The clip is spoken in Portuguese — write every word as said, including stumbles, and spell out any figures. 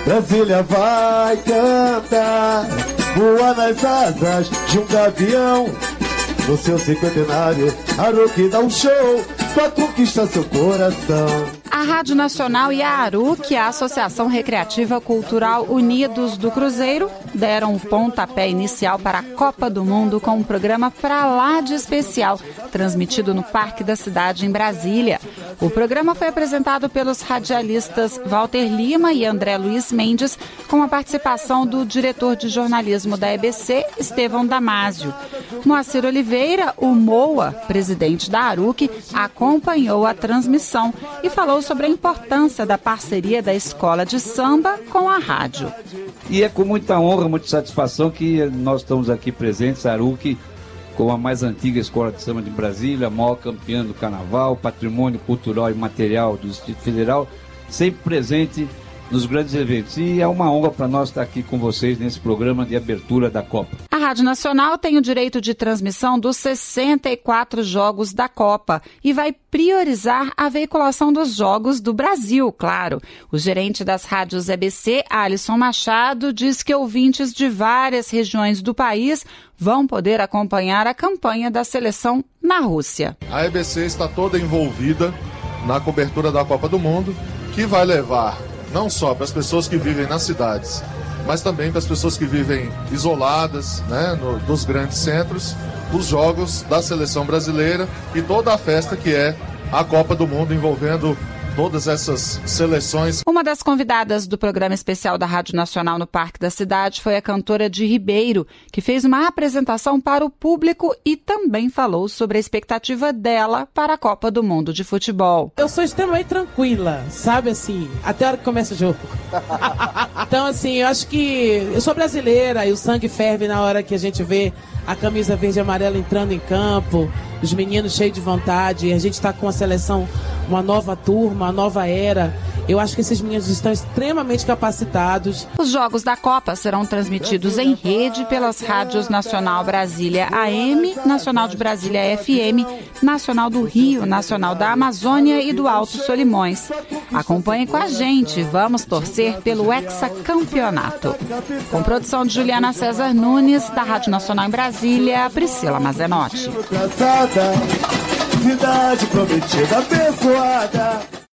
Brasília vai cantar, voa nas asas de um gavião. No seu cinquentenário, Aruque dá um show pra conquistar seu coração. A Rádio Nacional e a Aruque, a Associação Recreativa Cultural Unidos do Cruzeiro, deram o pontapé inicial para a Copa do Mundo com um programa pra lá de especial, transmitido no Parque da Cidade, em Brasília. O programa foi apresentado pelos radialistas Walter Lima e André Luiz Mendes, com a participação do diretor de jornalismo da E B C, Estevão Damásio. Moacir Oliveira, o Moa, presidente da Aruque, acompanhou a transmissão e falou sobre a importância da parceria da escola de samba com a rádio. E é com muita honra, muita satisfação que nós estamos aqui presentes, a Aruque, com a mais antiga escola de samba de Brasília, a maior campeã do carnaval, patrimônio cultural e material do Distrito Federal, sempre presente nos grandes eventos. E é uma honra para nós estar aqui com vocês nesse programa de abertura da Copa. A Rádio Nacional tem o direito de transmissão dos sessenta e quatro jogos da Copa e vai priorizar a veiculação dos jogos do Brasil, claro. O gerente das rádios E B C, Alisson Machado, diz que ouvintes de várias regiões do país vão poder acompanhar a campanha da seleção na Rússia. A E B C está toda envolvida na cobertura da Copa do Mundo, que vai levar não só para as pessoas que vivem nas cidades, mas também para as pessoas que vivem isoladas, né, no, dos grandes centros, os jogos da seleção brasileira e toda a festa que é a Copa do Mundo, envolvendo todas essas seleções. Uma das convidadas do programa especial da Rádio Nacional no Parque da Cidade foi a cantora de Ribeiro, que fez uma apresentação para o público e também falou sobre a expectativa dela para a Copa do Mundo de futebol. Eu sou extremamente tranquila, sabe, assim, até a hora que começa o jogo. Então, assim, eu acho que eu sou brasileira e o sangue ferve na hora que a gente vê a camisa verde e amarela entrando em campo, os meninos cheios de vontade, a gente está com a seleção, uma nova turma, uma nova era. Eu acho que esses meninos estão extremamente capacitados. Os jogos da Copa serão transmitidos em rede pelas rádios Nacional Brasília A M, Nacional de Brasília F M, Nacional do Rio, Nacional da Amazônia e do Alto Solimões. Acompanhe com a gente, vamos torcer pelo hexacampeonato. Com produção de Juliana César Nunes, da Rádio Nacional em Brasília, Priscila Mazenotti. Cidade prometida, abençoada.